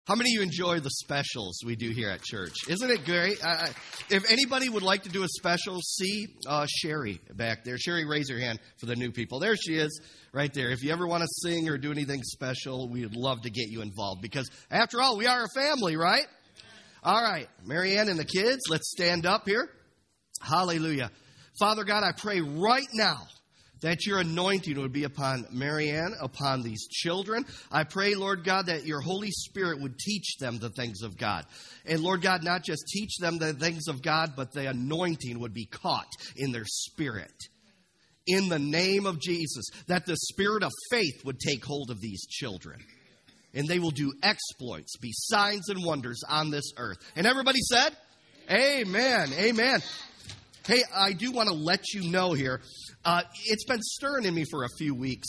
How many of you enjoy the specials we do here at church? Isn't it great? If anybody would like to do a special, see Sherry back there. Sherry, raise your hand for the new people. There she is, right there. If you ever want to sing or do anything special, we'd love to get you involved. Because, after all, we are a family, right? All right, Marianne and the kids, let's stand up here. Hallelujah. Father God, I pray right now that your anointing would be upon Marianne, upon these children. I pray, Lord God, that your Holy Spirit would teach them the things of God. And Lord God, not just teach them the things of God, but the anointing would be caught in their spirit. In the name of Jesus, that the spirit of faith would take hold of these children. And they will do exploits, be signs and wonders on this earth. And everybody said, amen, amen. Hey, I do want to let you know here, it's been stirring in me for a few weeks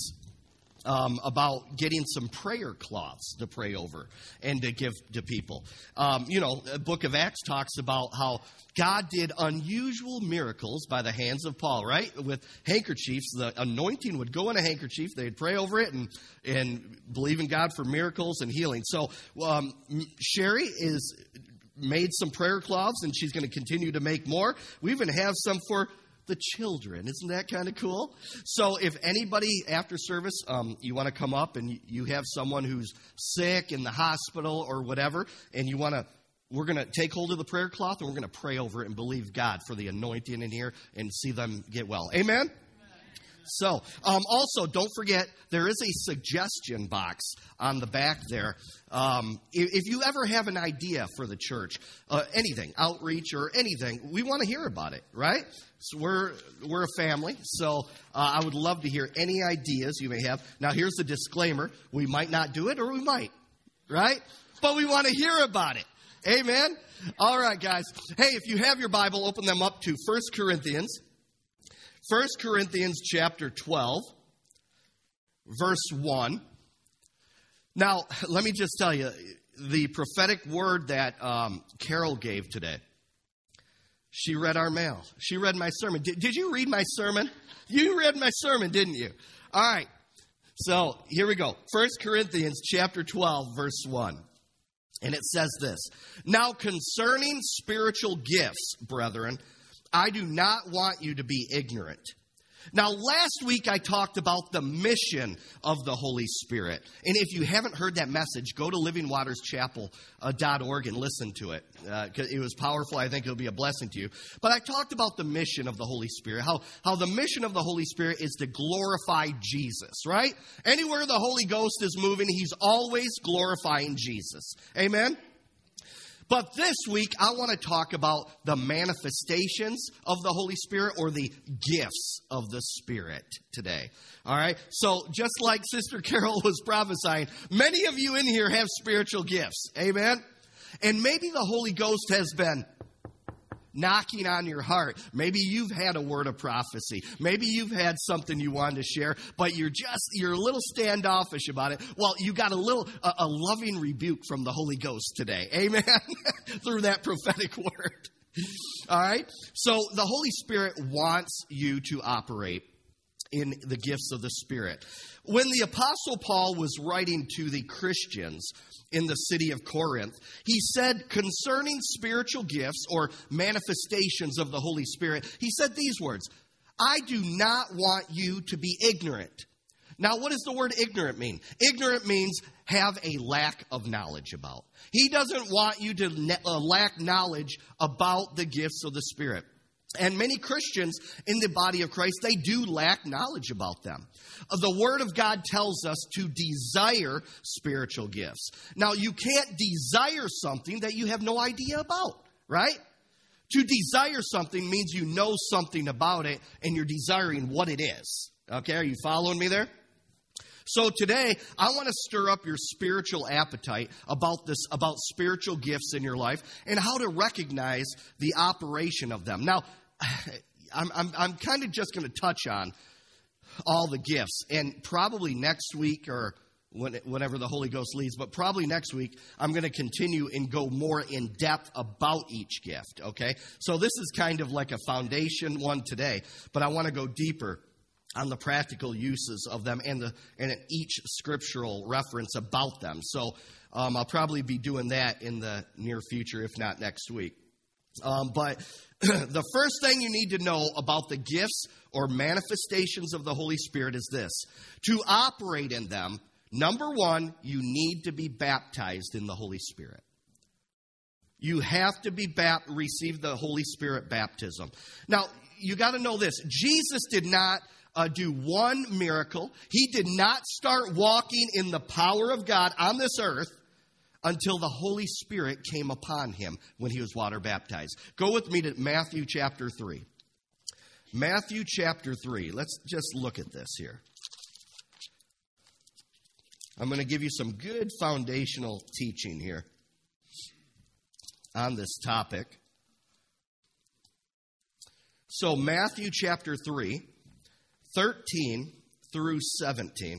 about getting some prayer cloths to pray over and to give to people. The book of Acts talks about how God did unusual miracles by the hands of Paul, right? With handkerchiefs, the anointing would go in a handkerchief. They'd pray over it and believe in God for miracles and healing. So Sherry is made some prayer cloths, and she's going to continue to make more. We even have some for the children. Isn't that kind of cool? So if anybody after service, you want to come up and you have someone who's sick in the hospital or whatever, and we're going to take hold of the prayer cloth and we're going to pray over it and believe God for the anointing in here and see them get well. Amen? So, also, don't forget, there is a suggestion box on the back there. If you ever have an idea for the church, anything, outreach or anything, we want to hear about it, right? So we're a family, so I would love to hear any ideas you may have. Now, here's the disclaimer. We might not do it or we might, right? But we want to hear about it. Amen? All right, guys. Hey, if you have your Bible, open them up to 1 Corinthians. 1 Corinthians chapter 12, verse 1. Now, let me just tell you, the prophetic word that Carol gave today, she read our mail. She read my sermon. Did you read my sermon? You read my sermon, didn't you? All right. So, here we go. 1 Corinthians chapter 12, verse 1. And it says this. Now, concerning spiritual gifts, brethren, I do not want you to be ignorant. Now, last week I talked about the mission of the Holy Spirit. And if you haven't heard that message, go to livingwaterschapel.org and listen to it. It was powerful. I think it'll be a blessing to you. But I talked about the mission of the Holy Spirit, how the mission of the Holy Spirit is to glorify Jesus, right? Anywhere the Holy Ghost is moving, he's always glorifying Jesus. Amen? But this week, I want to talk about the manifestations of the Holy Spirit or the gifts of the Spirit today. All right? So just like Sister Carol was prophesying, many of you in here have spiritual gifts. Amen? And maybe the Holy Ghost has been knocking on your heart. Maybe you've had a word of prophecy. Maybe you've had something you wanted to share, but you're a little standoffish about it. Well, you got a loving rebuke from the Holy Ghost today. Amen? Through that prophetic word. All right? So the Holy Spirit wants you to operate in the gifts of the Spirit. When the Apostle Paul was writing to the Christians in the city of Corinth, he said concerning spiritual gifts or manifestations of the Holy Spirit, he said these words, I do not want you to be ignorant. Now, what does the word ignorant mean? Ignorant means have a lack of knowledge about. He doesn't want you to lack knowledge about the gifts of the Spirit. And many Christians in the body of Christ, they do lack knowledge about them. The Word of God tells us to desire spiritual gifts. Now, you can't desire something that you have no idea about, right? To desire something means you know something about it and you're desiring what it is. Okay, are you following me there? So today, I want to stir up your spiritual appetite about spiritual gifts in your life and how to recognize the operation of them. Now, I'm kind of just going to touch on all the gifts, and probably next week or whenever the Holy Ghost leads, but probably next week I'm going to continue and go more in depth about each gift, okay? So this is kind of like a foundation one today, but I want to go deeper. on the practical uses of them and each scriptural reference about them. So I'll probably be doing that in the near future, if not next week. But the first thing you need to know about the gifts or manifestations of the Holy Spirit is this. To operate in them, number one, you need to be baptized in the Holy Spirit. You have to receive the Holy Spirit baptism. Now, you got to know this. Jesus did not do one miracle. He did not start walking in the power of God on this earth until the Holy Spirit came upon him when he was water baptized. Go with me to Matthew chapter 3. Matthew chapter 3. Let's just look at this here. I'm going to give you some good foundational teaching here on this topic. So Matthew chapter 3, 13 through 17.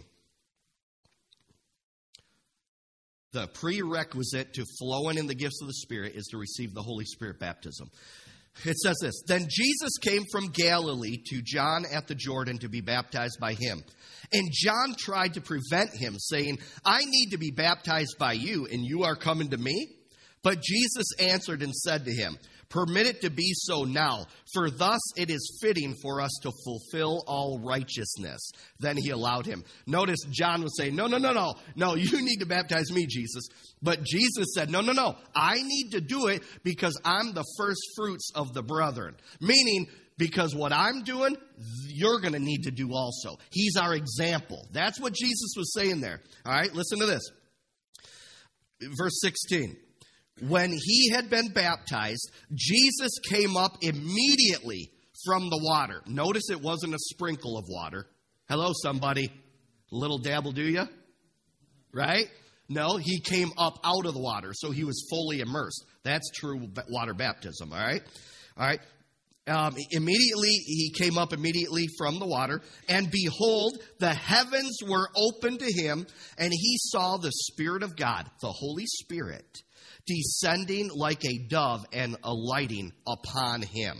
The prerequisite to flowing in the gifts of the Spirit is to receive the Holy Spirit baptism. It says this, Then Jesus came from Galilee to John at the Jordan to be baptized by him. And John tried to prevent him, saying, I need to be baptized by you, and you are coming to me? But Jesus answered and said to him, Permit it to be so now, for thus it is fitting for us to fulfill all righteousness. Then he allowed him. Notice John was saying, No, you need to baptize me, Jesus. But Jesus said, No, I need to do it because I'm the first fruits of the brethren. Meaning, because what I'm doing, you're going to need to do also. He's our example. That's what Jesus was saying there. All right, listen to this. Verse 16. When he had been baptized, Jesus came up immediately from the water. Notice it wasn't a sprinkle of water. Hello, somebody. A little dabble, do you? Right? No, he came up out of the water, so he was fully immersed. That's true water baptism, all right? All right. He came up immediately from the water, and behold, the heavens were opened to him, and he saw the Spirit of God, the Holy Spirit, descending like a dove and alighting upon him.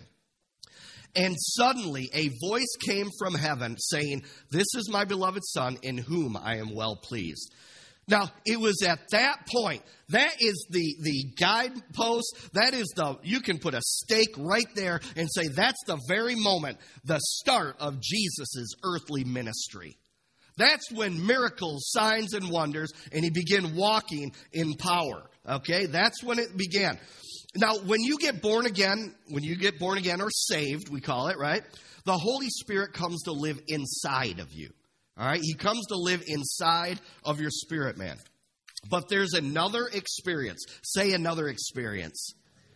And suddenly a voice came from heaven saying, This is my beloved Son, in whom I am well pleased. Now, it was at that point, that is the guidepost, you can put a stake right there and say that's the very moment, the start of Jesus' earthly ministry. That's when miracles, signs, and wonders, and he began walking in power. Okay, that's when it began. Now, when you get born again or saved, we call it, right? The Holy Spirit comes to live inside of you. All right, he comes to live inside of your spirit, man. But there's another experience. Say another experience.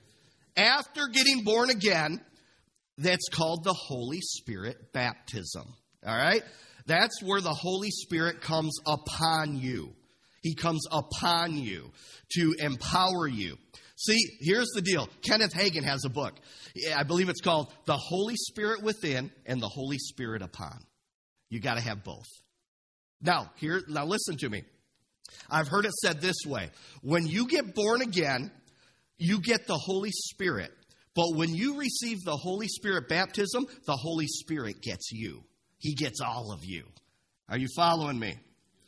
After getting born again, that's called the Holy Spirit baptism. All right, that's where the Holy Spirit comes upon you. He comes upon you to empower you. See, here's the deal. Kenneth Hagin has a book. I believe it's called The Holy Spirit Within and the Holy Spirit Upon. You got to have both. Now listen to me. I've heard it said this way. When you get born again, you get the Holy Spirit. But when you receive the Holy Spirit baptism, the Holy Spirit gets you. He gets all of you. Are you following me?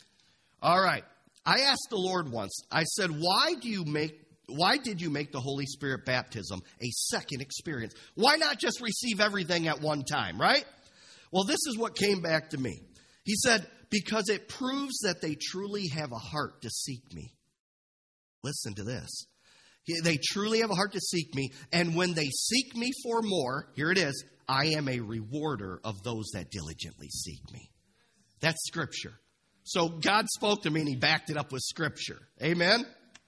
All right. I asked the Lord once, I said, why did you make the Holy Spirit baptism a second experience? Why not just receive everything at one time, right? Well, this is what came back to me. He said, because it proves that they truly have a heart to seek me. Listen to this. They truly have a heart to seek me, and when they seek me for more, here it is, I am a rewarder of those that diligently seek me. That's Scripture. So God spoke to me, and he backed it up with Scripture. Amen?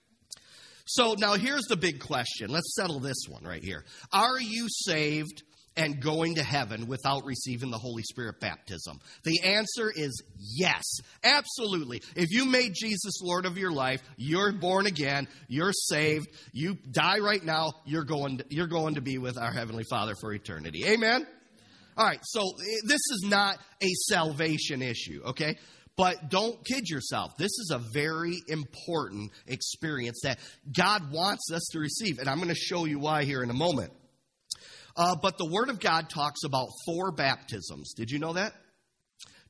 So now here's the big question. Let's settle this one right here. Are you saved and going to heaven without receiving the Holy Spirit baptism? The answer is yes, absolutely. If you made Jesus Lord of your life, you're born again, you're saved, you die right now, you're going to be with our Heavenly Father for eternity. Amen? All right, so this is not a salvation issue, okay? But don't kid yourself. This is a very important experience that God wants us to receive. And I'm going to show you why here in a moment. But the Word of God talks about 4 baptisms. Did you know that?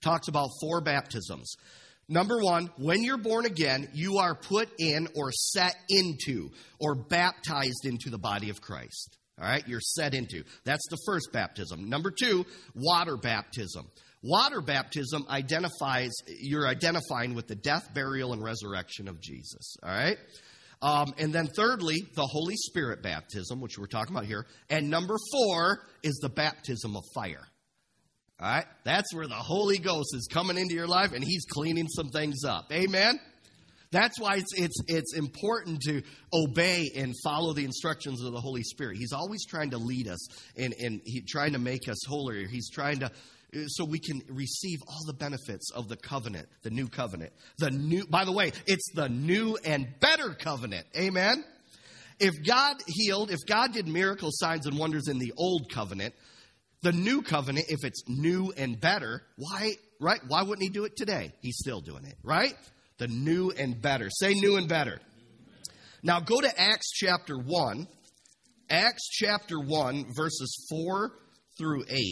talks about 4 baptisms. Number 1, when you're born again, you are put in or set into or baptized into the body of Christ. All right, you're set into. That's the first baptism. Number 2, water baptism. Water baptism you're identifying with the death, burial, and resurrection of Jesus. All right? And then thirdly, the Holy Spirit baptism, which we're talking about here. And number 4 is the baptism of fire. All right? That's where the Holy Ghost is coming into your life and he's cleaning some things up. Amen? That's why it's important to obey and follow the instructions of the Holy Spirit. He's always trying to lead us and he's trying to make us holier. He's trying to, so we can receive all the benefits of the covenant, the new covenant. By the way, it's the new and better covenant. Amen? If God did miracle signs and wonders in the old covenant, the new covenant, if it's new and better, why wouldn't he do it today? He's still doing it, right? The new and better. Say new and better. Now go to Acts chapter 1. Acts chapter 1, verses 4 through 8.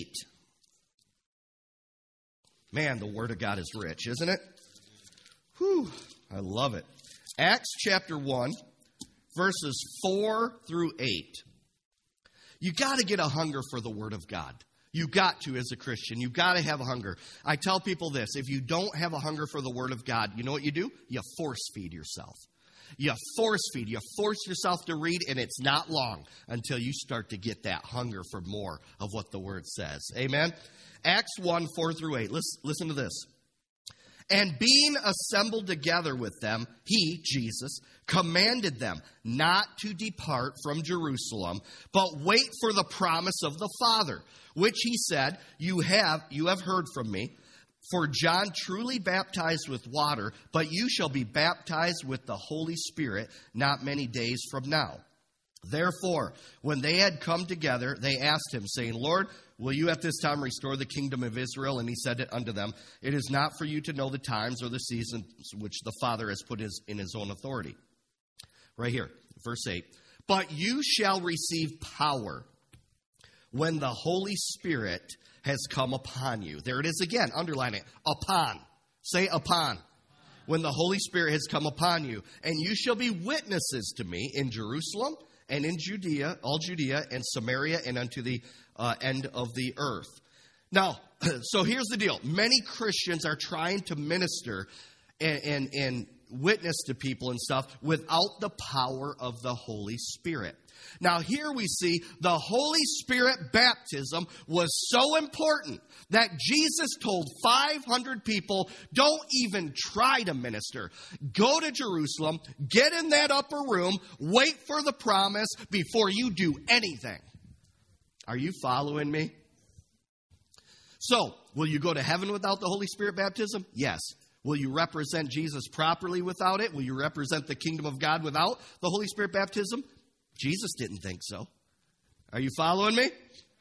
Man, the Word of God is rich, isn't it? Whew, I love it. Acts chapter 1, verses 4 through 8. You got to get a hunger for the Word of God. You got to as a Christian. You got to have a hunger. I tell people this. If you don't have a hunger for the Word of God, you know what you do? You force feed yourself. You force feed. You force yourself to read, and it's not long until you start to get that hunger for more of what the Word says. Amen? Acts 1, 4 through 8. Listen to this. And being assembled together with them, he, Jesus, commanded them not to depart from Jerusalem, but wait for the promise of the Father, which he said, you have heard from me. For John truly baptized with water, but you shall be baptized with the Holy Spirit not many days from now. Therefore, when they had come together, they asked him, saying, Lord, will you at this time restore the kingdom of Israel? And he said it unto them, it is not for you to know the times or the seasons which the Father has put in his own authority. Right here, verse 8. But you shall receive power when the Holy Spirit has come upon you. There it is again. Underline it. Upon. Say upon. When the Holy Spirit has come upon you. And you shall be witnesses to me in Jerusalem and in Judea, all Judea and Samaria and unto the end of the earth. Now, so here's the deal. Many Christians are trying to minister and witness to people and stuff without the power of the Holy Spirit. Now, here we see the Holy Spirit baptism was so important that Jesus told 500 people, don't even try to minister. Go to Jerusalem, get in that upper room, wait for the promise before you do anything. Are you following me? So, will you go to heaven without the Holy Spirit baptism? Yes. Will you represent Jesus properly without it? Will you represent the kingdom of God without the Holy Spirit baptism? Jesus didn't think so. Are you following me?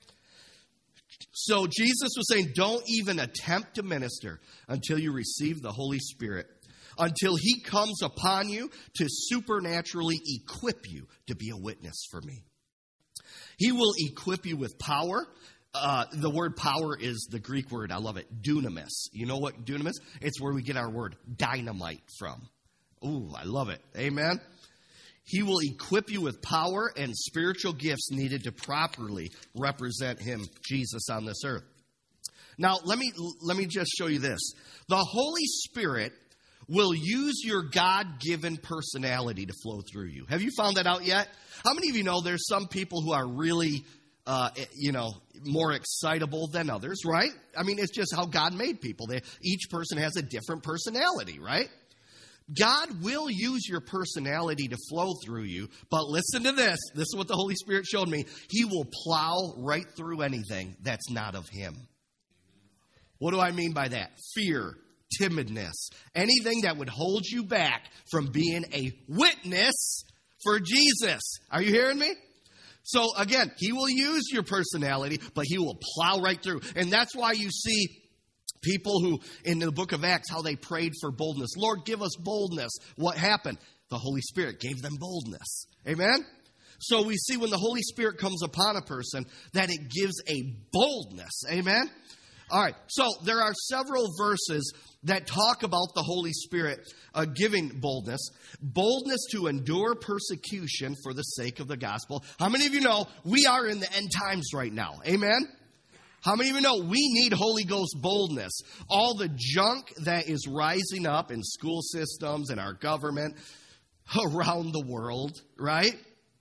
So Jesus was saying, don't even attempt to minister until you receive the Holy Spirit, until he comes upon you to supernaturally equip you to be a witness for me. He will equip you with power. The word power is the Greek word, I love it, dunamis. You know what dunamis? It's where we get our word dynamite from. Ooh, I love it. Amen? He will equip you with power and spiritual gifts needed to properly represent him, Jesus, on this earth. Now, let me just show you this. The Holy Spirit will use your God-given personality to flow through you. Have you found that out yet? How many of you know there's some people who are really, more excitable than others, right? I mean, it's just how God made people. Each person has a different personality, right? God will use your personality to flow through you, but listen to this. This is what the Holy Spirit showed me. He will plow right through anything that's not of him. What do I mean by that? Fear, timidness, anything that would hold you back from being a witness for Jesus. Are you hearing me? So again, he will use your personality, but he will plow right through. And that's why you see people who, in the book of Acts, how they prayed for boldness. Lord, give us boldness. What happened? The Holy Spirit gave them boldness. Amen? So we see when the Holy Spirit comes upon a person that it gives a boldness. Amen? All right, so there are several verses that talk about the Holy Spirit giving boldness. Boldness to endure persecution for the sake of the gospel. How many of you know we are in the end times right now? Amen? How many of you know we need Holy Ghost boldness? All the junk that is rising up in school systems and our government around the world, right?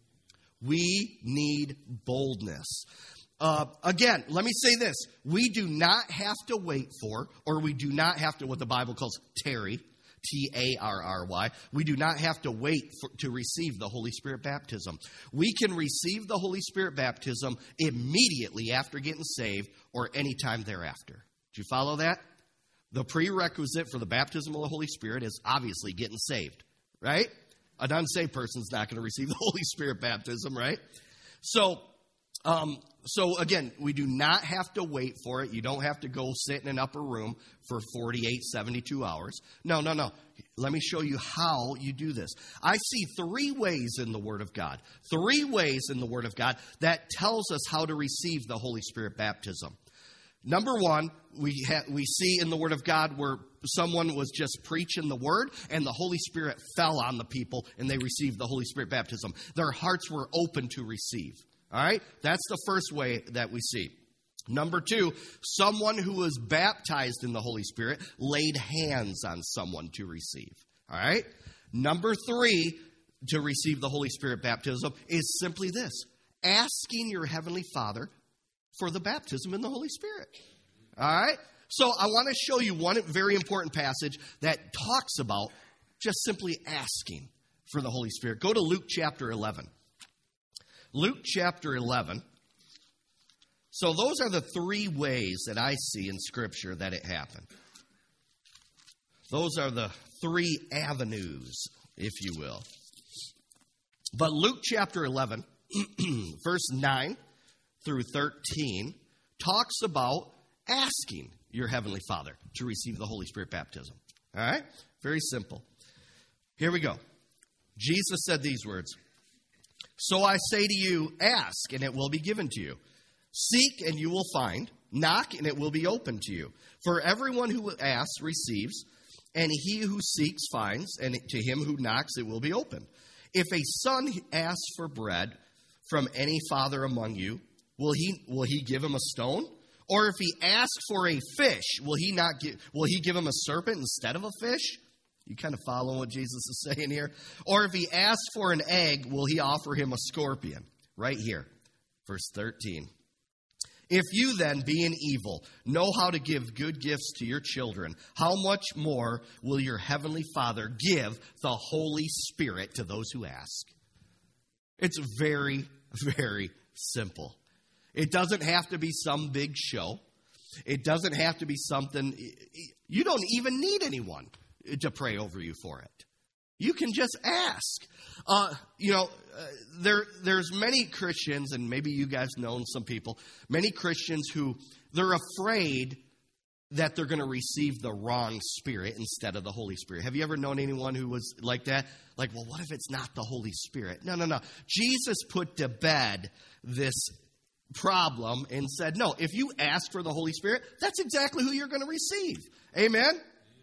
We need boldness. Again, let me say this. We do not have to wait for, or we do not have to, what the Bible calls tarry, Tarry. We do not have to wait to receive the Holy Spirit baptism. We can receive the Holy Spirit baptism immediately after getting saved or any time thereafter. Do you follow that? The prerequisite for the baptism of the Holy Spirit is obviously getting saved, right? An unsaved person's not going to receive the Holy Spirit baptism, right? So again, we do not have to wait for it. You don't have to go sit in an upper room for 48, 72 hours. No. Let me show you how you do this. I see 3 ways in the Word of God. 3 ways in the Word of God that tells us how to receive the Holy Spirit baptism. Number 1, we see in the Word of God where someone was just preaching the Word and the Holy Spirit fell on the people and they received the Holy Spirit baptism. Their hearts were open to receive. All right? That's the first way that we see. Number 2, someone who was baptized in the Holy Spirit laid hands on someone to receive. All right? Number 3, to receive the Holy Spirit baptism is simply this: asking your Heavenly Father for the baptism in the Holy Spirit. All right? So I want to show you one very important passage that talks about just simply asking for the Holy Spirit. Go to Luke chapter 11. Luke chapter 11. So those are the 3 ways that I see in Scripture that it happened. Those are the 3 avenues, if you will. But Luke chapter 11, verse 9 through 13, talks about asking your Heavenly Father to receive the Holy Spirit baptism. All right? Very simple. Here we go. Jesus said these words: "So I say to you, ask, and it will be given to you. Seek, and you will find. Knock, and it will be opened to you. For everyone who asks receives, and he who seeks finds, and to him who knocks it will be opened. If a son asks for bread from any father among you, will he give him a stone? Or if he asks for a fish, will he give him a serpent instead of a fish?" You kind of follow what Jesus is saying here? "Or if he asks for an egg, will he offer him a scorpion?" Right here, verse 13. "If you then, being evil, know how to give good gifts to your children, how much more will your heavenly Father give the Holy Spirit to those who ask?" It's very, very simple. It doesn't have to be some big show. It doesn't have to be something. You don't even need anyone to pray over you for it. You can just ask. There's many Christians, and maybe you guys know some people, many Christians who they're afraid that they're going to receive the wrong Spirit instead of the Holy Spirit. Have you ever known anyone who was like that? Like, well, what if it's not the Holy Spirit? No. Jesus put to bed this problem and said, no, if you ask for the Holy Spirit, that's exactly who you're going to receive. Amen?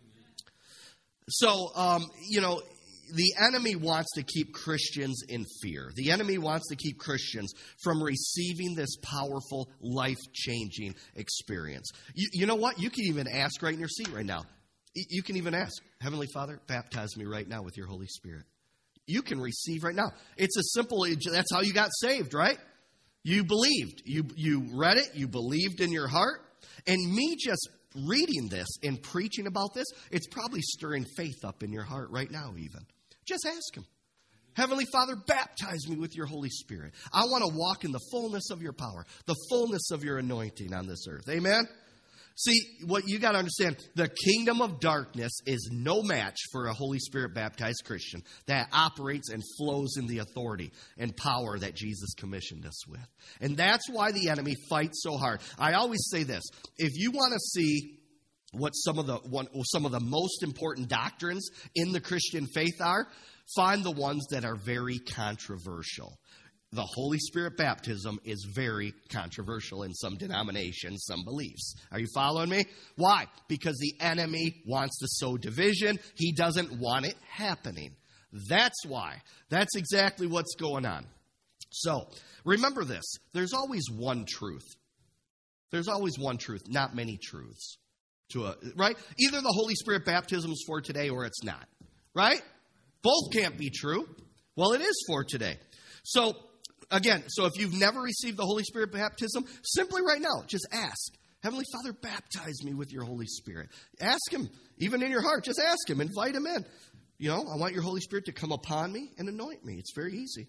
So, the enemy wants to keep Christians in fear. The enemy wants to keep Christians from receiving this powerful, life-changing experience. You know what? You can even ask right in your seat right now. You can even ask, "Heavenly Father, baptize me right now with your Holy Spirit." You can receive right now. It's as simple. That's how you got saved, right? You believed. You read it. You believed in your heart. And me just reading this and preaching about this, it's probably stirring faith up in your heart right now even. Just ask Him. "Heavenly Father, baptize me with your Holy Spirit. I want to walk in the fullness of your power, the fullness of your anointing on this earth." Amen? See, what you got to understand, the kingdom of darkness is no match for a Holy Spirit baptized Christian that operates and flows in the authority and power that Jesus commissioned us with. And that's why the enemy fights so hard. I always say this: if you want to see what some of the most important doctrines in the Christian faith are, find the ones that are very controversial. the Holy Spirit baptism is very controversial in some denominations, some beliefs. Are you following me? Why? Because the enemy wants to sow division. He doesn't want it happening. That's why. That's exactly what's going on. So, remember this. There's always one truth. There's always one truth, not many truths. Right? Either the Holy Spirit baptism is for today or it's not. Right? Both can't be true. Well, it is for today. So, again, if you've never received the Holy Spirit baptism, simply right now, just ask. Heavenly Father, baptize me with your Holy Spirit. Ask him, even in your heart, just ask him, invite him in. I want your Holy Spirit to come upon me and anoint me. It's very easy.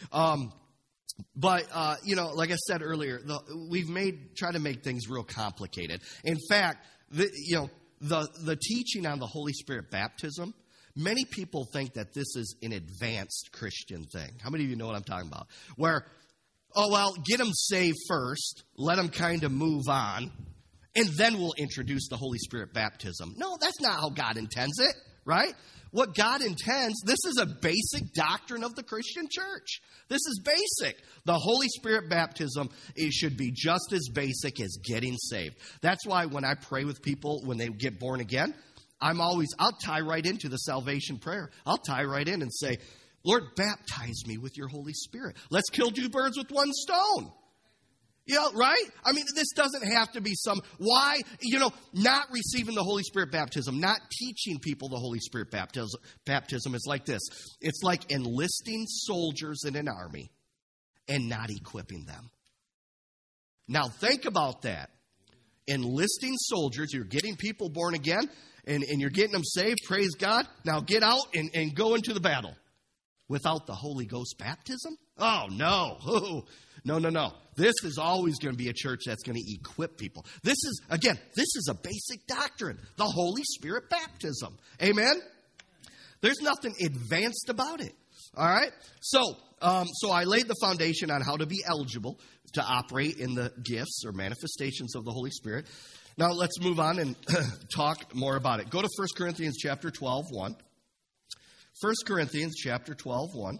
But like I said earlier, we've tried to make things real complicated. In fact, the teaching on the Holy Spirit baptism, many people think that this is an advanced Christian thing. How many of you know what I'm talking about? Where, get them saved first, let them kind of move on, and then we'll introduce the Holy Spirit baptism. No, that's not how God intends it, right? What God intends, this is a basic doctrine of the Christian church. This is basic. The Holy Spirit baptism, it should be just as basic as getting saved. That's why when I pray with people when they get born again, I'll tie right into the salvation prayer. I'll tie right in and say, Lord, baptize me with your Holy Spirit. Let's kill two birds with one stone. Right? I mean, this doesn't have to be not receiving the Holy Spirit baptism, not teaching people the Holy Spirit baptism is like this. It's like enlisting soldiers in an army and not equipping them. Now, think about that. Enlisting soldiers, you're getting people born again, and you're getting them saved, praise God. Now get out and go into the battle. Without the Holy Ghost baptism? Oh, no. No. This is always going to be a church that's going to equip people. This is a basic doctrine, the Holy Spirit baptism. Amen? There's nothing advanced about it. All right? So I laid the foundation on how to be eligible to operate in the gifts or manifestations of the Holy Spirit. Now let's move on and talk more about it. Go to 1 Corinthians chapter 12, 1. 1 Corinthians chapter 12, 1.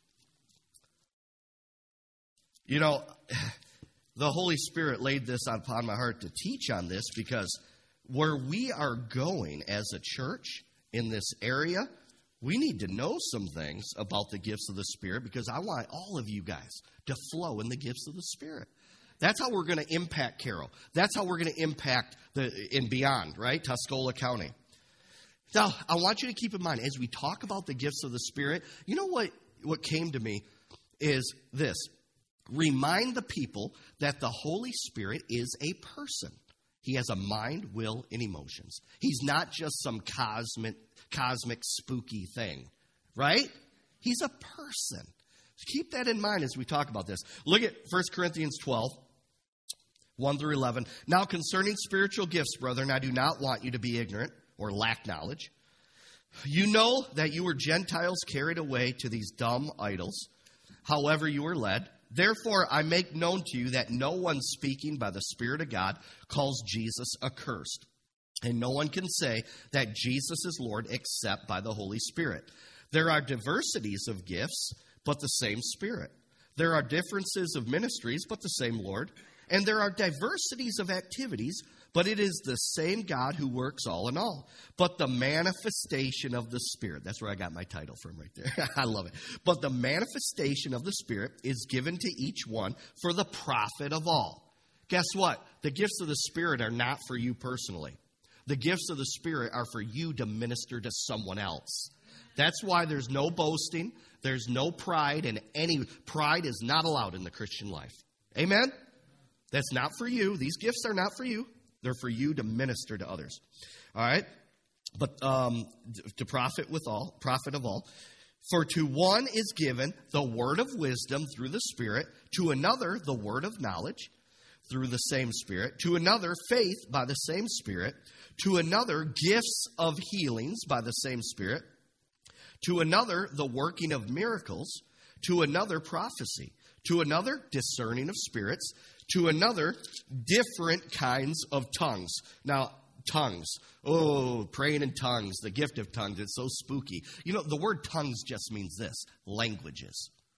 The Holy Spirit laid this upon my heart to teach on this because where we are going as a church in this area, we need to know some things about the gifts of the Spirit because I want all of you guys to flow in the gifts of the Spirit. That's how we're going to impact Carroll. That's how we're going to impact and beyond, right? Tuscola County. Now, I want you to keep in mind, as we talk about the gifts of the Spirit, you know what came to me is this. Remind the people that the Holy Spirit is a person. He has a mind, will, and emotions. He's not just some cosmic spooky thing, right? He's a person. Keep that in mind as we talk about this. Look at 1 Corinthians 12, 1 through 11. Now concerning spiritual gifts, brethren, I do not want you to be ignorant or lack knowledge. You know that you were Gentiles carried away to these dumb idols, however you were led. Therefore, I make known to you that no one speaking by the Spirit of God calls Jesus accursed. And no one can say that Jesus is Lord except by the Holy Spirit. There are diversities of gifts, but the same Spirit. There are differences of ministries, but the same Lord. And there are diversities of activities, but it is the same God who works all in all. But the manifestation of the Spirit, that's where I got my title from right there. I love it. But the manifestation of the Spirit is given to each one for the profit of all. Guess what? The gifts of the Spirit are not for you personally. The gifts of the Spirit are for you to minister to someone else. That's why there's no boasting. There's no pride, and any pride is not allowed in the Christian life. Amen? That's not for you. These gifts are not for you. They're for you to minister to others. All right? But to profit of all. For to one is given the word of wisdom through the Spirit, to another the word of knowledge through the same Spirit, to another faith by the same Spirit, to another gifts of healings by the same Spirit, to another the working of miracles, to another prophecy, to another discerning of spirits, to another different kinds of tongues. Now, tongues. Oh, praying in tongues, the gift of tongues. It's so spooky. You know, the word tongues just means this, languages.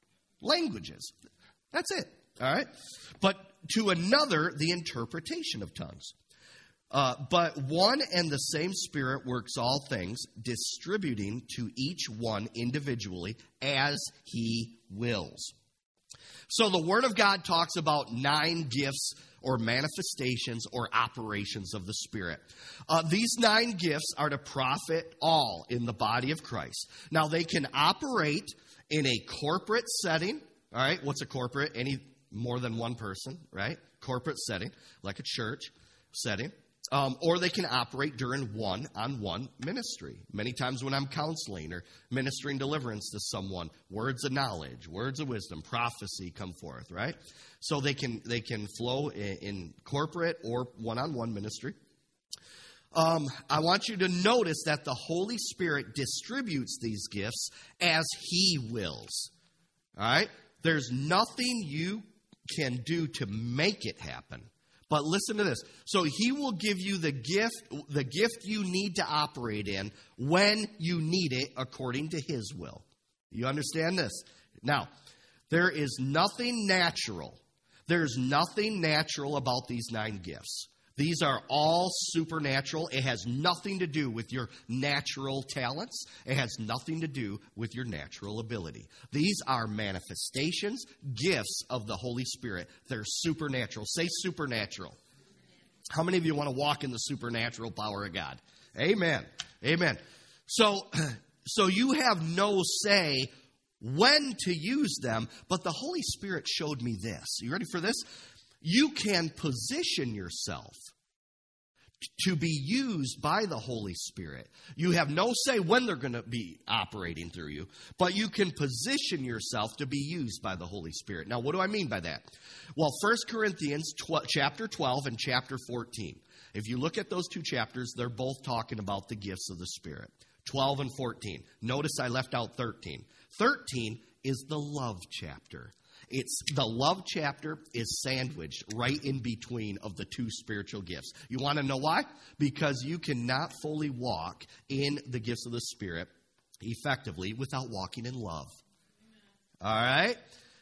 languages. That's it. All right? But to another, the interpretation of tongues. But one and the same Spirit works all things, distributing to each one individually as He wills. So the Word of God talks about 9 gifts or manifestations or operations of the Spirit. These 9 gifts are to profit all in the body of Christ. Now, they can operate in a corporate setting. All right, what's a corporate? Any more than one person, right? Corporate setting, like a church setting. Or they can operate during one-on-one ministry. Many times when I'm counseling or ministering deliverance to someone, words of knowledge, words of wisdom, prophecy come forth, right? So they can flow in corporate or one-on-one ministry. I want you to notice that the Holy Spirit distributes these gifts as He wills. All right? There's nothing you can do to make it happen. But listen to this. So He will give you the gift you need to operate in when you need it according to His will. You understand this? Now, there is nothing natural. There's nothing natural about these 9 gifts. These are all supernatural. It has nothing to do with your natural talents. It has nothing to do with your natural ability. These are manifestations, gifts of the Holy Spirit. They're supernatural. Say supernatural. How many of you want to walk in the supernatural power of God? Amen. Amen. So you have no say when to use them, but the Holy Spirit showed me this. You ready for this? You can position yourself to be used by the Holy Spirit. You have no say when they're going to be operating through you, but you can position yourself to be used by the Holy Spirit. Now, what do I mean by that? Well, 1 Corinthians chapter 12 and chapter 14. If you look at those 2 chapters, they're both talking about the gifts of the Spirit. 12 and 14. Notice I left out 13. 13 is the love chapter. It's the love chapter is sandwiched right in between of the 2 spiritual gifts. You want to know why? Because you cannot fully walk in the gifts of the Spirit effectively without walking in love. All right?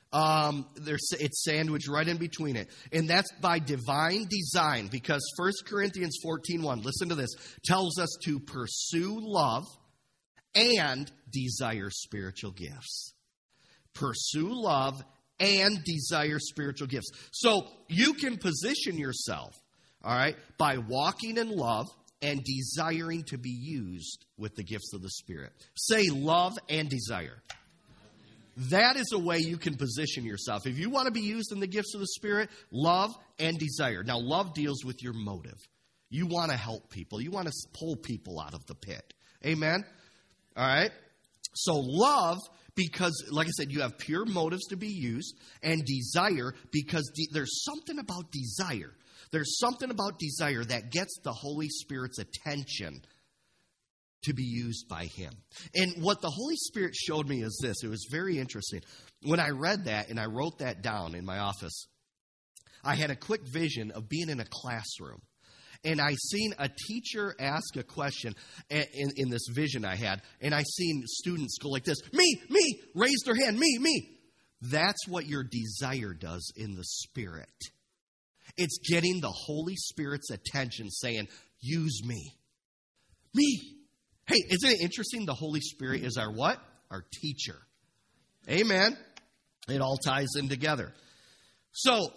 It's sandwiched right in between it. And that's by divine design, because 1 Corinthians 14:1, listen to this, tells us to pursue love and desire spiritual gifts. Pursue love and desire spiritual gifts. So you can position yourself, all right, by walking in love and desiring to be used with the gifts of the Spirit. Say love and desire. That is a way you can position yourself. If you want to be used in the gifts of the Spirit, love and desire. Now, love deals with your motive. You want to help people. You want to pull people out of the pit. Amen? All right? So love, because, like I said, you have pure motives to be used, and desire, because there's something about desire. There's something about desire that gets the Holy Spirit's attention to be used by Him. And what the Holy Spirit showed me is this. It was very interesting. When I read that and I wrote that down in my office, I had a quick vision of being in a classroom. And I seen a teacher ask a question in this vision I had. And I seen students go like this, me, raise their hand, me. That's what your desire does in the Spirit. It's getting the Holy Spirit's attention saying, use me. Me. Hey, isn't it interesting? The Holy Spirit is our what? Our teacher. Amen. It all ties in together. So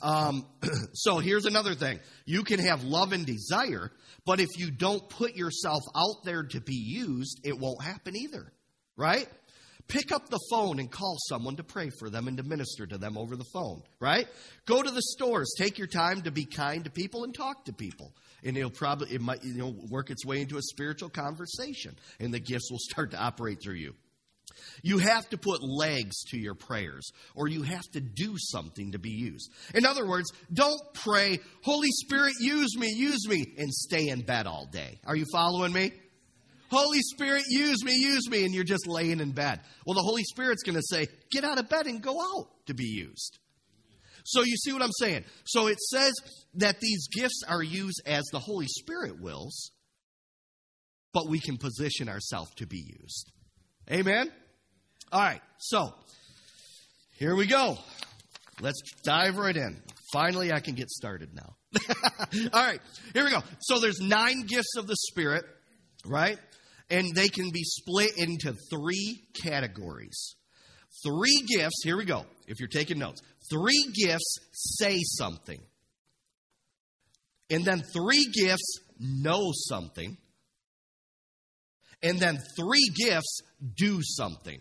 here's another thing. You can have love and desire, but if you don't put yourself out there to be used, it won't happen either. Right? Pick up the phone and call someone to pray for them and to minister to them over the phone. Right? Go to the stores. Take your time to be kind to people and talk to people. And it might work its way into a spiritual conversation, and the gifts will start to operate through you. You have to put legs to your prayers, or you have to do something to be used. In other words, don't pray, Holy Spirit, use me, and stay in bed all day. Are you following me? Holy Spirit, use me, and you're just laying in bed. Well, the Holy Spirit's going to say, get out of bed and go out to be used. So you see what I'm saying? So it says that these gifts are used as the Holy Spirit wills, but we can position ourselves to be used. Amen? All right, so Here we go. Let's dive right in. Finally, I can get started now. All right, here we go. So there's 9 gifts of the Spirit, right? And they can be split into 3 categories. 3 gifts, here we go, if you're taking notes. 3 gifts say something. And then 3 gifts know something. And then 3 gifts do something.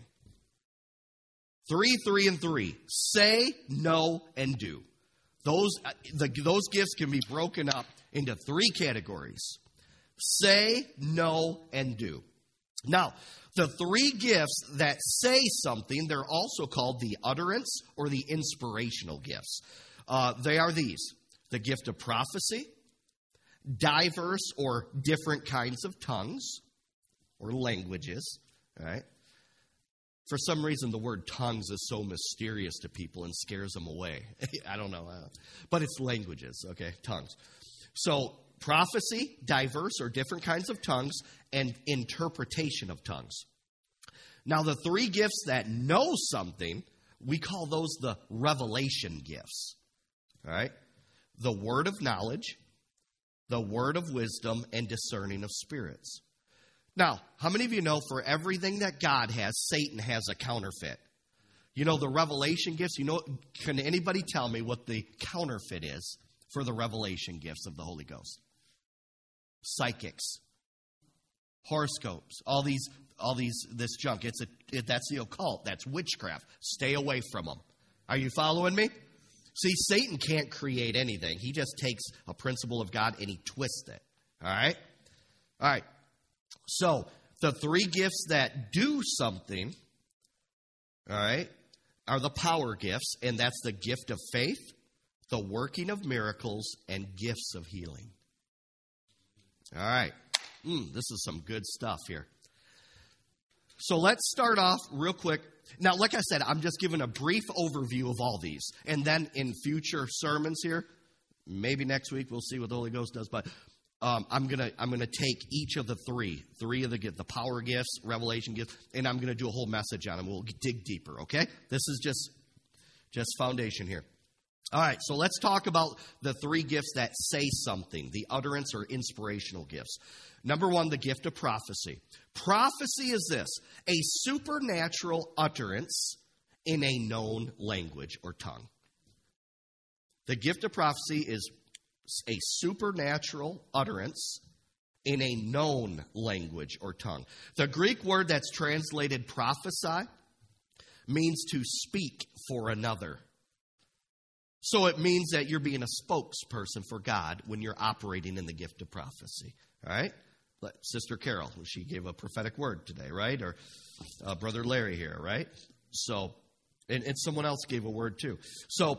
3, 3, and 3. Say, know, and do. Those gifts can be broken up into 3 categories. Say, know, and do. Now, the 3 gifts that say something, they're also called the utterance or the inspirational gifts. They are these: the gift of prophecy, diverse or different kinds of tongues or languages, right? For some reason, the word tongues is so mysterious to people and scares them away. I don't know. But it's languages, okay? Tongues. So, prophecy, diverse or different kinds of tongues, and interpretation of tongues. Now, the 3 gifts that know something, we call those the revelation gifts. All right? The word of knowledge, the word of wisdom, and discerning of spirits. Now, how many of you know for everything that God has, Satan has a counterfeit? You know, the revelation gifts, can anybody tell me what the counterfeit is for the revelation gifts of the Holy Ghost? Psychics, horoscopes, all this junk. That's the occult. That's witchcraft. Stay away from them. Are you following me? See, Satan can't create anything. He just takes a principle of God and he twists it. All right? All right. So, the 3 gifts that do something, all right, are the power gifts, and that's the gift of faith, the working of miracles, and gifts of healing. All right. This is some good stuff here. So let's start off real quick. Now, like I said, I'm just giving a brief overview of all these. And then in future sermons here, maybe next week we'll see what the Holy Ghost does, but I'm gonna take each of the 3 of the power gifts, revelation gifts, and I'm gonna do a whole message on them. We'll dig deeper, okay? This is just foundation here. All right, so let's talk about the 3 gifts that say something, the utterance or inspirational gifts. Number 1, the gift of prophecy. Prophecy is this: a supernatural utterance in a known language or tongue. The gift of prophecy is a supernatural utterance in a known language or tongue. The Greek word that's translated prophesy means to speak for another. So it means that you're being a spokesperson for God when you're operating in the gift of prophecy. All right? Sister Carol, she gave a prophetic word today, right? Or Brother Larry here, right? So, and someone else gave a word too. So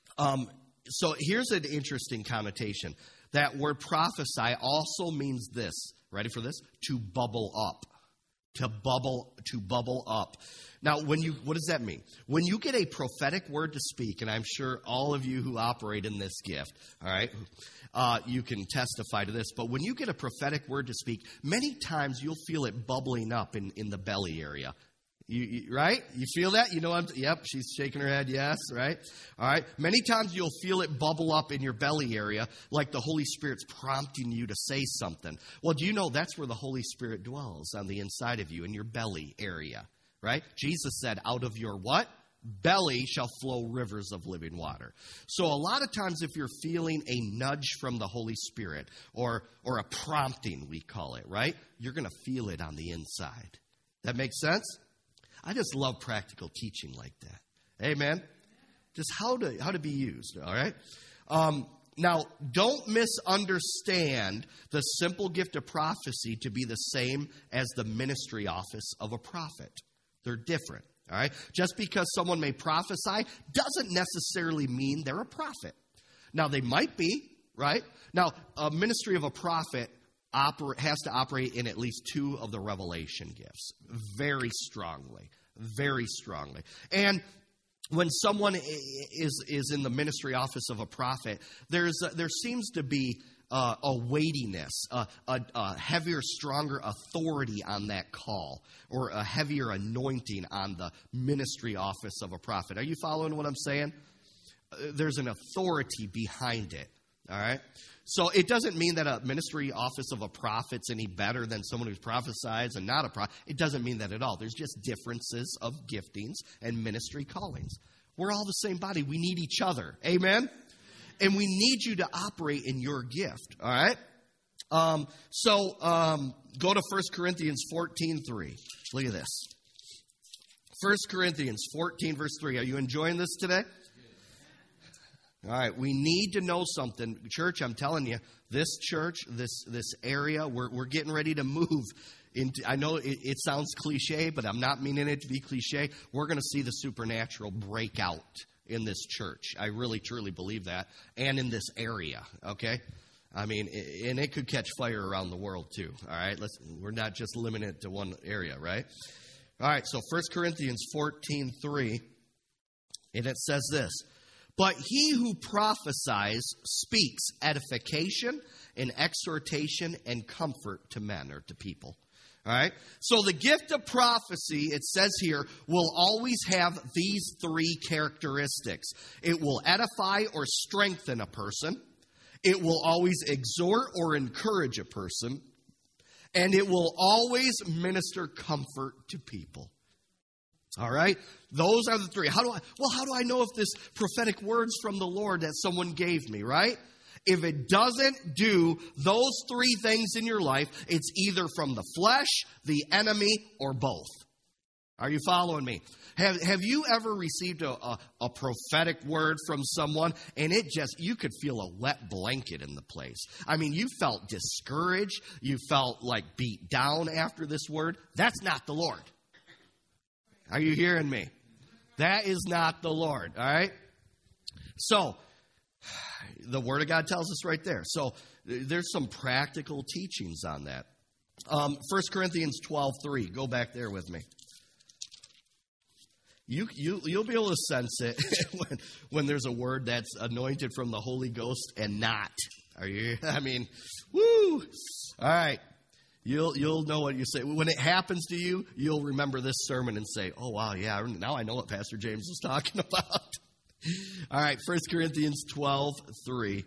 here's an interesting connotation. That word prophesy also means this. Ready for this? To bubble up. To bubble up. Now, what does that mean? When you get a prophetic word to speak, and I'm sure all of you who operate in this gift, all right, you can testify to this, but when you get a prophetic word to speak, many times you'll feel it bubbling up in the belly area. You right? You feel that? You know, yep, she's shaking her head, yes, right? All right. Many times you'll feel it bubble up in your belly area like the Holy Spirit's prompting you to say something. Well, do you know that's where the Holy Spirit dwells, on the inside of you, in your belly area, right? Jesus said, out of your what? Belly shall flow rivers of living water. So a lot of times if you're feeling a nudge from the Holy Spirit or a prompting, we call it, right? You're going to feel it on the inside. That makes sense? I just love practical teaching like that. Amen? Just how to be used, all right? Now, don't misunderstand the simple gift of prophecy to be the same as the ministry office of a prophet. They're different, all right? Just because someone may prophesy doesn't necessarily mean they're a prophet. Now, they might be, right? Now, a ministry of a prophet has to operate in at least 2 of the revelation gifts very strongly. And when someone is in the ministry office of a prophet, there seems to be a weightiness, a heavier, stronger authority on that call, or a heavier anointing on the ministry office of a prophet. Are you following what I'm saying? There's an authority behind it, all right? So it doesn't mean that a ministry office of a prophet's any better than someone who's prophesies and not a prophet. It doesn't mean that at all. There's just differences of giftings and ministry callings. We're all the same body. We need each other. Amen? And we need you to operate in your gift, all right? Go to 1 Corinthians 14:3. Look at this. 1 Corinthians 14, verse 3. Are you enjoying this today? All right, we need to know something. Church, I'm telling you, this church, this area, we're getting ready to move into. I know it sounds cliche, but I'm not meaning it to be cliche. We're going to see the supernatural break out in this church. I really, truly believe that. And in this area, okay? I mean, and it could catch fire around the world too, all right? We're not just limited it to one area, right? All right, so 1 Corinthians 14:3, and it says this. But he who prophesies speaks edification and exhortation and comfort to men or to people. All right? So the gift of prophecy, it says here, will always have these three characteristics. It will edify or strengthen a person. It will always exhort or encourage a person. And it will always minister comfort to people. All right? Those are the three. How do I know if this prophetic word's from the Lord that someone gave me, right? If it doesn't do those three things in your life, it's either from the flesh, the enemy, or both. Are you following me? Have you ever received a prophetic word from someone and you could feel a wet blanket in the place? I mean, you felt discouraged. You felt like beat down after this word. That's not the Lord. Are you hearing me? That is not the Lord, all right? So, the Word of God tells us right there. So, there's some practical teachings on that. 1 Corinthians 12:3. Go back there with me. You'll be able to sense it when there's a word that's anointed from the Holy Ghost and not. Are you? I mean, woo! All right. You'll know what you say. When it happens to you, you'll remember this sermon and say, oh, wow, yeah, now I know what Pastor James was talking about. All right, 1 Corinthians 12:3.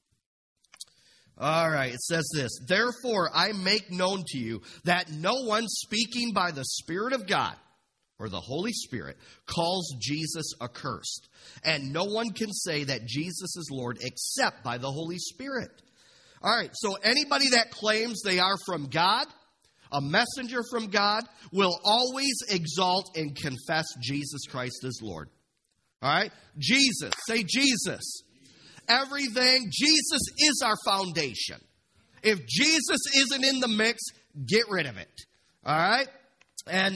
All right, it says this. Therefore, I make known to you that no one speaking by the Spirit of God or the Holy Spirit calls Jesus accursed. And no one can say that Jesus is Lord except by the Holy Spirit. All right, so anybody that claims they are from God, a messenger from God, will always exalt and confess Jesus Christ as Lord. All right? Jesus. Say Jesus. Everything. Jesus is our foundation. If Jesus isn't in the mix, get rid of it. All right? And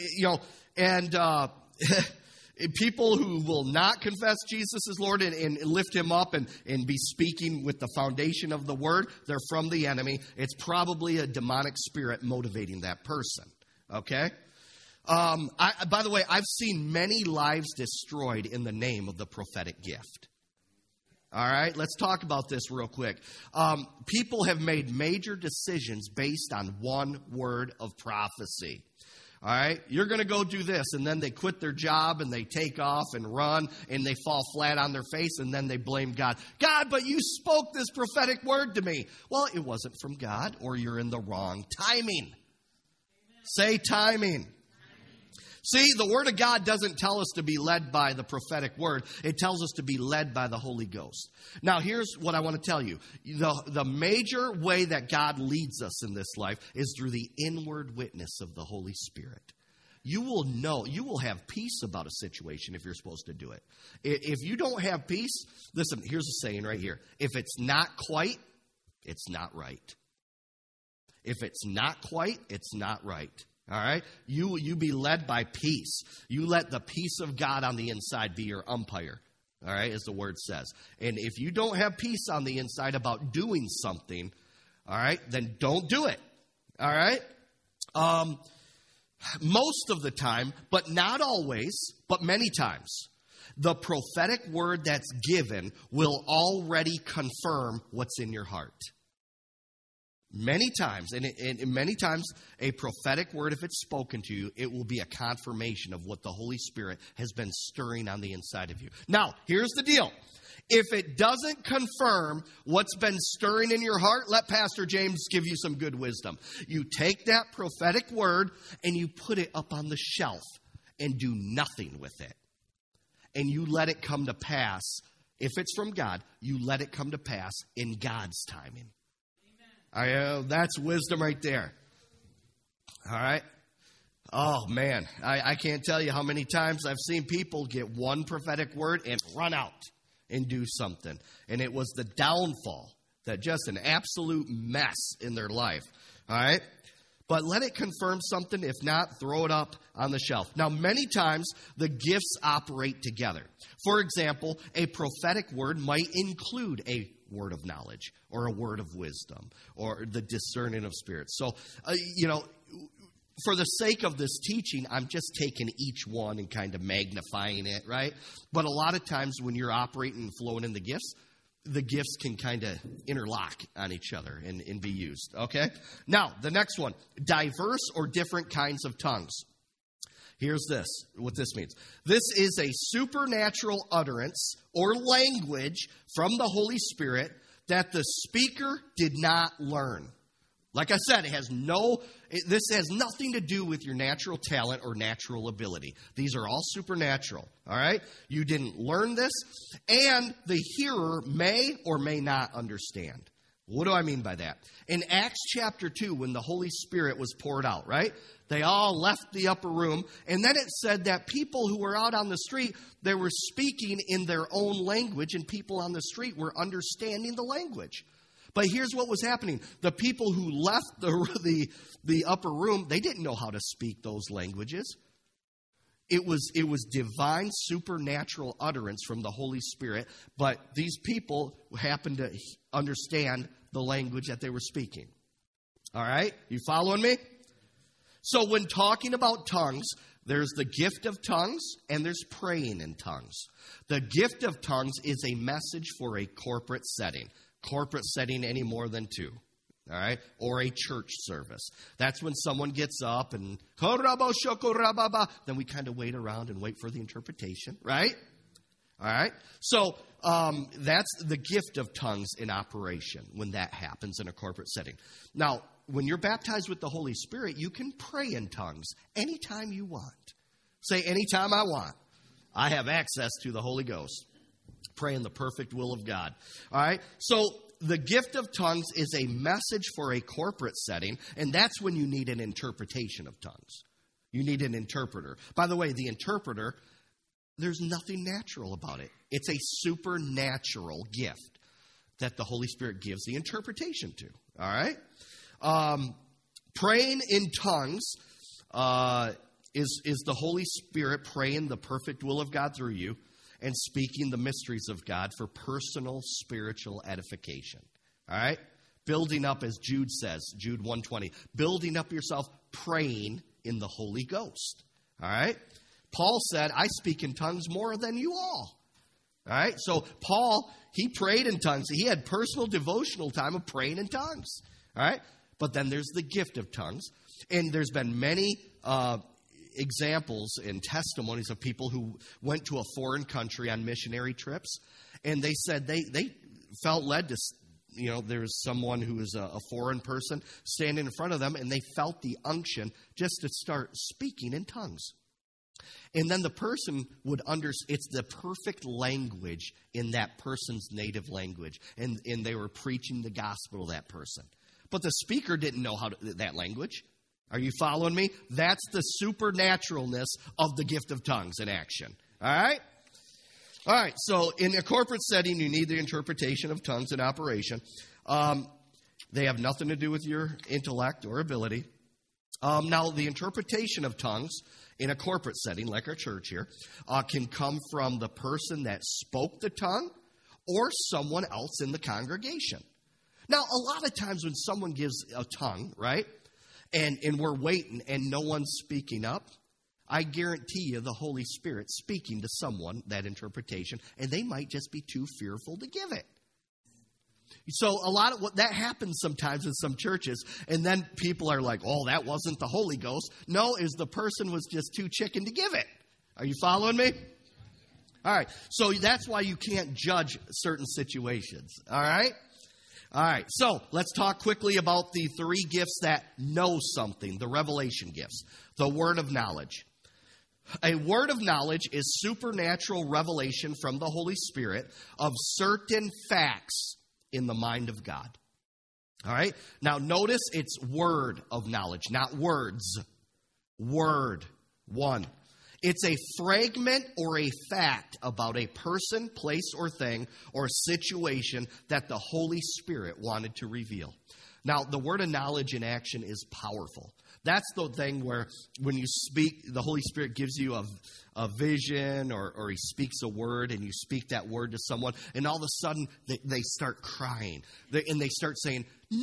people who will not confess Jesus as Lord and lift him up and be speaking with the foundation of the word, they're from the enemy. It's probably a demonic spirit motivating that person. Okay? By the way, I've seen many lives destroyed in the name of the prophetic gift. All right? Let's talk about this real quick. People have made major decisions based on one word of prophecy. All right, you're going to go do this, and then they quit their job, and they take off and run, and they fall flat on their face, and then they blame God. God, but you spoke this prophetic word to me. Well, it wasn't from God, or you're in the wrong timing. Amen. Say timing. See, the Word of God doesn't tell us to be led by the prophetic word. It tells us to be led by the Holy Ghost. Now, here's what I want to tell you. The major way that God leads us in this life is through the inward witness of the Holy Spirit. You will know, you will have peace about a situation if you're supposed to do it. If you don't have peace, listen, here's a saying right here. If it's not quite, it's not right. If it's not quite, it's not right. All right? You be led by peace. You let the peace of God on the inside be your umpire. All right? As the word says. And if you don't have peace on the inside about doing something, all right, then don't do it. All right? Most of the time, but not always, but many times, The prophetic word that's given will already confirm what's in your heart. Many times, and many times, a prophetic word, if it's spoken to you, it will be a confirmation of what the Holy Spirit has been stirring on the inside of you. Now, here's the deal. If it doesn't confirm what's been stirring in your heart, let Pastor James give you some good wisdom. You take that prophetic word and you put it up on the shelf and do nothing with it. And you let it come to pass. If it's from God, you let it come to pass in God's timing. That's wisdom right there. All right. Oh, man. I can't tell you how many times I've seen people get one prophetic word and run out and do something. And it was the downfall, that just an absolute mess in their life. All right. But let it confirm something. If not, throw it up on the shelf. Now, many times the gifts operate together. For example, a prophetic word might include a word of knowledge or a word of wisdom or the discerning of spirits. So, for the sake of this teaching, I'm just taking each one and kind of magnifying it, right? But a lot of times when you're operating and flowing in the gifts can kind of interlock on each other and be used, okay? Now, the next one, diverse or different kinds of tongues. Here's what this means. This is a supernatural utterance or language from the Holy Spirit that the speaker did not learn. Like I said, this has nothing to do with your natural talent or natural ability. These are all supernatural, all right? You didn't learn this, and the hearer may or may not understand. What do I mean by that? In Acts chapter 2, when the Holy Spirit was poured out, right? They all left the upper room, and then it said that people who were out on the street, they were speaking in their own language, and people on the street were understanding the language. But here's what was happening. The people who left the upper room, they didn't know how to speak those languages. It was divine, supernatural utterance from the Holy Spirit, but these people happened to understand the language that they were speaking. All right? You following me? So when talking about tongues, there's the gift of tongues and there's praying in tongues. The gift of tongues is a message for a corporate setting. Corporate setting any more than two. All right? Or a church service. That's when someone gets up and then we kind of wait around and wait for the interpretation, right? All right? So that's the gift of tongues in operation when that happens in a corporate setting. Now, when you're baptized with the Holy Spirit, you can pray in tongues anytime you want. Say, anytime I want. I have access to the Holy Ghost. Pray in the perfect will of God. All right? So the gift of tongues is a message for a corporate setting, and that's when you need an interpretation of tongues. You need an interpreter. By the way, the interpreter, there's nothing natural about it. It's a supernatural gift that the Holy Spirit gives the interpretation to. All right? Praying in tongues is the Holy Spirit praying the perfect will of God through you and speaking the mysteries of God for personal spiritual edification. All right? Building up, as Jude says, Jude 1:20, building up yourself, praying in the Holy Ghost. All right? Paul said, I speak in tongues more than you all. All right? So Paul, he prayed in tongues. He had personal devotional time of praying in tongues. All right? But then there's the gift of tongues. And there's been many examples and testimonies of people who went to a foreign country on missionary trips. And they said they felt led to, there was someone who was a foreign person standing in front of them, and they felt the unction just to start speaking in tongues. And then the person would it's the perfect language in that person's native language. And they were preaching the gospel to that person. But the speaker didn't know that language. Are you following me? That's the supernaturalness of the gift of tongues in action. All right? All right, so in a corporate setting, you need the interpretation of tongues in operation. They have nothing to do with your intellect or ability. Now, the interpretation of tongues in a corporate setting, like our church here, can come from the person that spoke the tongue or someone else in the congregation. Now, a lot of times when someone gives a tongue, right, and we're waiting and no one's speaking up, I guarantee you the Holy Spirit speaking to someone that interpretation, and they might just be too fearful to give it. So a lot of what that happens sometimes in some churches, and then people are like, oh, that wasn't the Holy Ghost. No, is the person was just too chicken to give it. Are you following me? All right. So that's why you can't judge certain situations. All right. All right. So let's talk quickly about the three gifts that know something, the revelation gifts, the word of knowledge. A word of knowledge is supernatural revelation from the Holy Spirit of certain facts in the mind of God. All right? Now notice it's word of knowledge, not words. Word. One. It's a fragment or a fact about a person, place, or thing, or situation that the Holy Spirit wanted to reveal. Now, the word of knowledge in action is powerful. That's the thing where when you speak, the Holy Spirit gives you a vision or he speaks a word and you speak that word to someone and all of a sudden they start crying. And they start saying,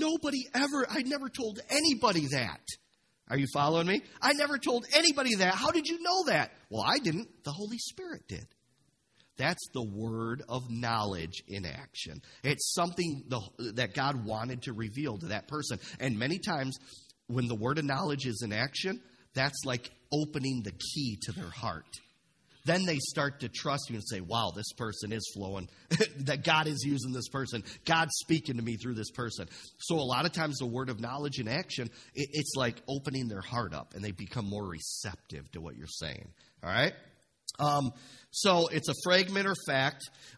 I never told anybody that. Are you following me? I never told anybody that. How did you know that? Well, I didn't. The Holy Spirit did. That's the word of knowledge in action. It's something that God wanted to reveal to that person. And many times when the word of knowledge is in action, that's like opening the key to their heart. Then they start to trust you and say, wow, this person is flowing, that God is using this person. God's speaking to me through this person. So a lot of times the word of knowledge in action, it's like opening their heart up and they become more receptive to what you're saying. All right? So it's a fragment or fact.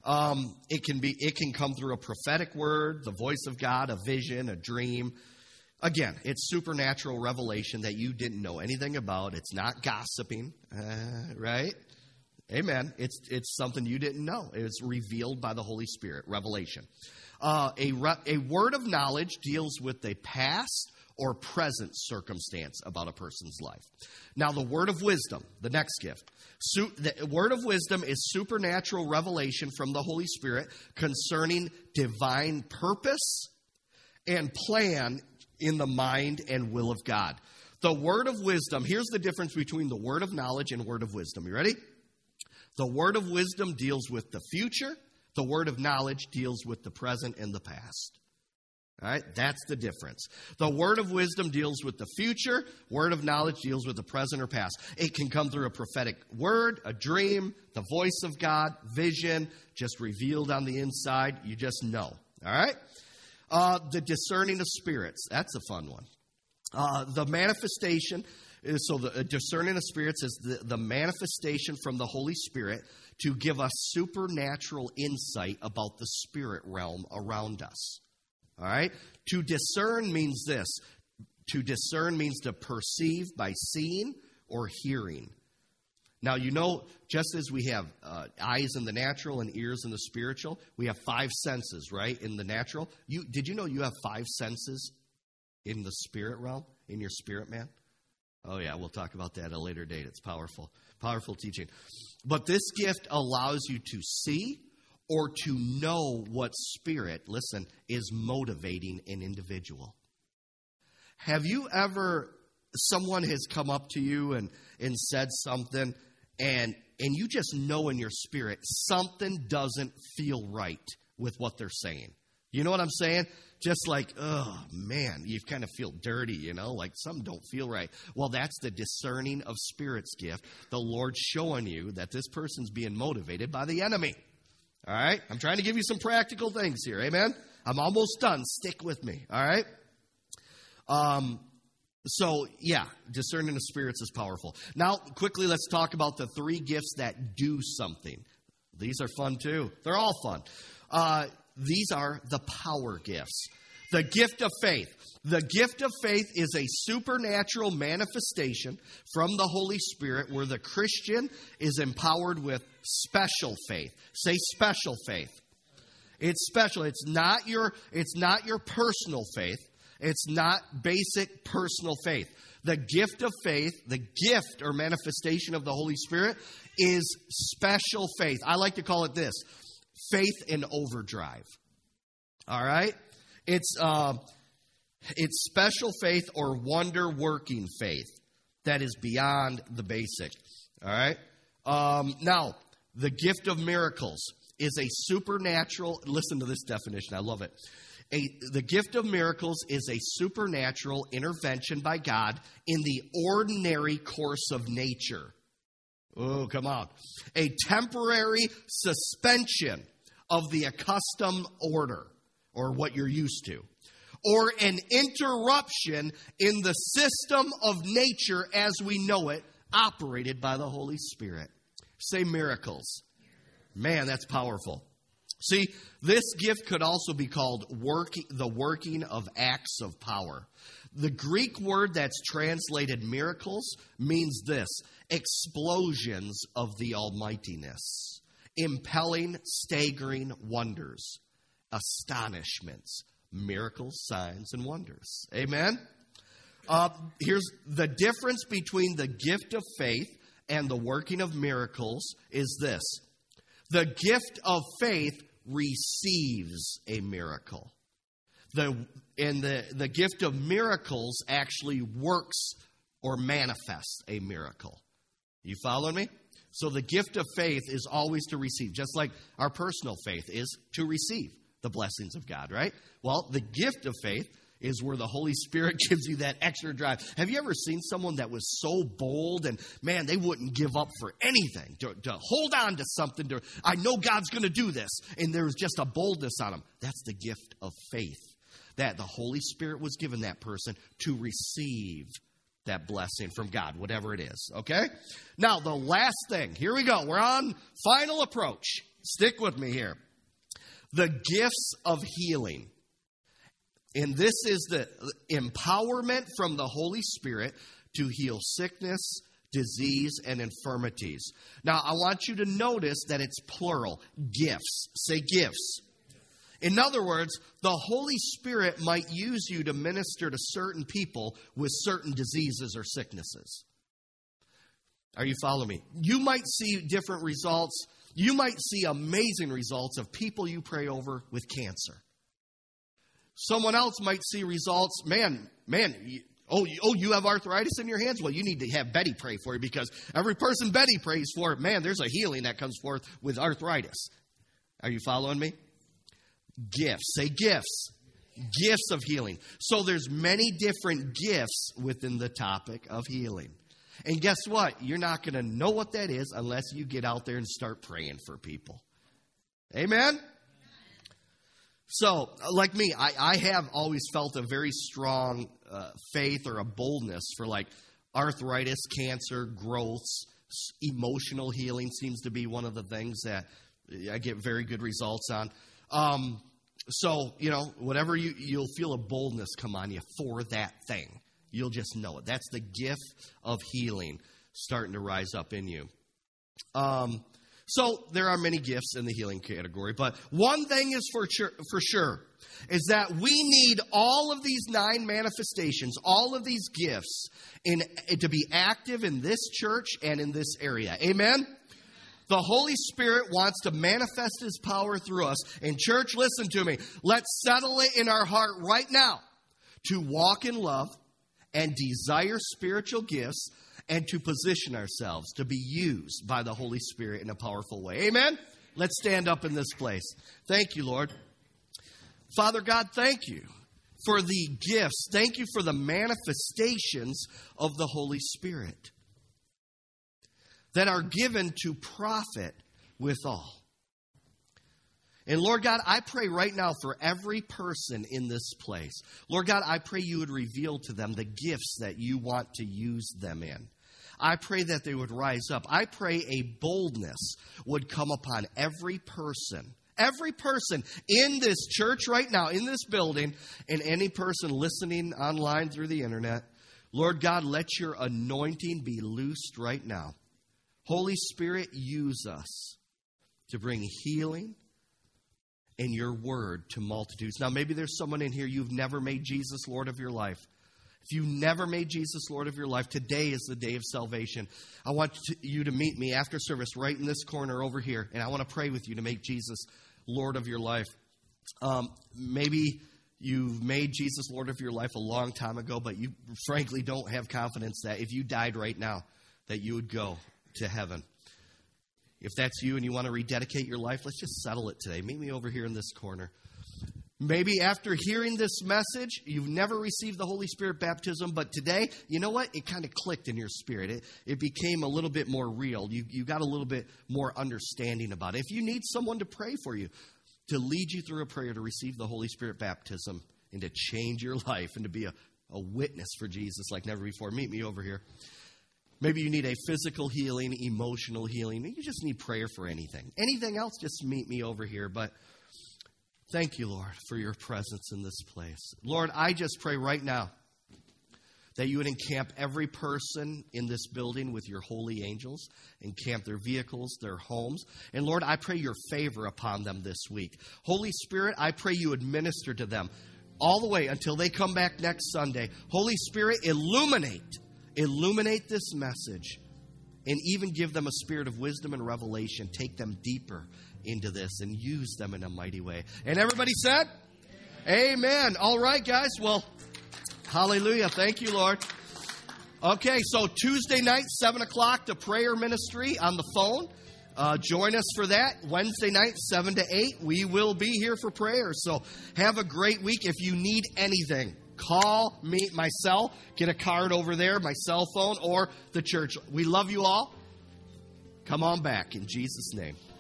It can come through a prophetic word, the voice of God, a vision, a dream. Again, it's supernatural revelation that you didn't know anything about. It's not gossiping, right? Amen. It's something you didn't know. It's revealed by the Holy Spirit, revelation. A word of knowledge deals with a past or present circumstance about a person's life. Now, the word of wisdom, the next gift. The word of wisdom is supernatural revelation from the Holy Spirit concerning divine purpose and plan in the mind and will of God. The word of wisdom, here's the difference between the word of knowledge and word of wisdom. You ready? The word of wisdom deals with the future. The word of knowledge deals with the present and the past. All right? That's the difference. The word of wisdom deals with the future. Word of knowledge deals with the present or past. It can come through a prophetic word, a dream, the voice of God, vision, just revealed on the inside. You just know. All right? The discerning of spirits. That's a fun one. The manifestation. So the discerning of spirits is the manifestation from the Holy Spirit to give us supernatural insight about the spirit realm around us. All right? To discern means this. To discern means to perceive by seeing or hearing. Now, you know, just as we have eyes in the natural and ears in the spiritual, we have 5 senses, right, in the natural. Did you know you have 5 senses in the spirit realm, in your spirit man? Oh, yeah, we'll talk about that at a later date. It's powerful, powerful teaching. But this gift allows you to see or to know what spirit, listen, is motivating an individual. Have you ever, someone has come up to you and said something, and you just know in your spirit something doesn't feel right with what they're saying? You know what I'm saying? Just like, oh, man, you kind of feel dirty, you know, like something don't feel right. Well, that's the discerning of spirits gift. The Lord's showing you that this person's being motivated by the enemy. All right? I'm trying to give you some practical things here. Amen? I'm almost done. Stick with me. All right? So, yeah, discerning of spirits is powerful. Now, quickly, let's talk about the 3 gifts that do something. These are fun, too. They're all fun. These are the power gifts. The gift of faith. The gift of faith is a supernatural manifestation from the Holy Spirit where the Christian is empowered with special faith. Say special faith. It's special. It's not your personal faith. It's not basic personal faith. The gift of faith, the gift or manifestation of the Holy Spirit is special faith. I like to call it this. Faith in overdrive. All right? It's special faith or wonder-working faith. that is beyond the basic. All right? Now, the gift of miracles is a supernatural, listen to this definition, I love it. The gift of miracles is a supernatural intervention by God in the ordinary course of nature. Oh, come on. A temporary suspension of the accustomed order, or what you're used to, or an interruption in the system of nature as we know it, operated by the Holy Spirit. Say miracles. Man, that's powerful. See, this gift could also be called the working of acts of power. The Greek word that's translated miracles means this: explosions of the almightiness, impelling, staggering wonders, astonishments, miracles, signs, and wonders. Amen? Here's the difference between the gift of faith and the working of miracles is this. The gift of faith receives a miracle. The gift of miracles actually works or manifests a miracle. You following me? So the gift of faith is always to receive, just like our personal faith is to receive the blessings of God, right? Well, the gift of faith is where the Holy Spirit gives you that extra drive. Have you ever seen someone that was so bold and, man, they wouldn't give up for anything, to hold on to something, I know God's going to do this, and there was just a boldness on them. That's the gift of faith, that the Holy Spirit was given that person to receive that blessing from God, whatever it is, okay? Now, the last thing, here we go. We're on final approach. Stick with me here. The gifts of healing. And this is the empowerment from the Holy Spirit to heal sickness, disease, and infirmities. Now, I want you to notice that it's plural. Gifts. Say gifts. In other words, the Holy Spirit might use you to minister to certain people with certain diseases or sicknesses. Are you following me? You might see different results. You might see amazing results of people you pray over with cancer. Someone else might see results, you have arthritis in your hands? Well, you need to have Betty pray for you, because every person Betty prays for, man, there's a healing that comes forth with arthritis. Are you following me? Gifts. Say gifts. Gifts of healing. So there's many different gifts within the topic of healing. And guess what? You're not going to know what that is unless you get out there and start praying for people. Amen? So, like me, I have always felt a very strong faith or a boldness for like arthritis, cancer, growths. Emotional healing seems to be one of the things that I get very good results on. So, whatever you'll feel a boldness come on you for that thing. You'll just know it. That's the gift of healing starting to rise up in you. So there are many gifts in the healing category, but one thing is for sure is that we need all of these 9 manifestations, all of these gifts to be active in this church and in this area. Amen? The Holy Spirit wants to manifest His power through us. And church, listen to me. Let's settle it in our heart right now to walk in love and desire spiritual gifts, and to position ourselves to be used by the Holy Spirit in a powerful way. Amen? Let's stand up in this place. Thank you, Lord. Father God, thank you for the gifts. Thank you for the manifestations of the Holy Spirit that are given to profit withal. And Lord God, I pray right now for every person in this place. Lord God, I pray you would reveal to them the gifts that you want to use them in. I pray that they would rise up. I pray a boldness would come upon every person in this church right now, in this building, and any person listening online through the internet. Lord God, let your anointing be loosed right now. Holy Spirit, use us to bring healing and your word to multitudes. Now, maybe there's someone in here, you've never made Jesus Lord of your life. If you never made Jesus Lord of your life, today is the day of salvation. I want you to meet me after service right in this corner over here, and I want to pray with you to make Jesus Lord of your life. Maybe you've made Jesus Lord of your life a long time ago, but you frankly don't have confidence that if you died right now, that you would go to heaven. If that's you and you want to rededicate your life, let's just settle it today. Meet me over here in this corner. Maybe after hearing this message, you've never received the Holy Spirit baptism, but today, you know what? It kind of clicked in your spirit. It became a little bit more real. You got a little bit more understanding about it. If you need someone to pray for you, to lead you through a prayer to receive the Holy Spirit baptism and to change your life and to be a witness for Jesus like never before, meet me over here. Maybe you need a physical healing, emotional healing. You just need prayer for anything. Anything else, just meet me over here. But thank you, Lord, for your presence in this place. Lord, I just pray right now that you would encamp every person in this building with your holy angels, encamp their vehicles, their homes. And Lord, I pray your favor upon them this week. Holy Spirit, I pray you would minister to them all the way until they come back next Sunday. Holy Spirit, illuminate this message and even give them a spirit of wisdom and revelation. Take them deeper into this and use them in a mighty way. And everybody said, Amen. All right, guys. Well, hallelujah. Thank you, Lord. Okay, so Tuesday night, 7 o'clock, the prayer ministry on the phone. Join us for that. Wednesday night, 7 to 8, we will be here for prayer. So have a great week. If you need anything, call me, my cell. Get a card over there, my cell phone, or the church. We love you all. Come on back in Jesus' name.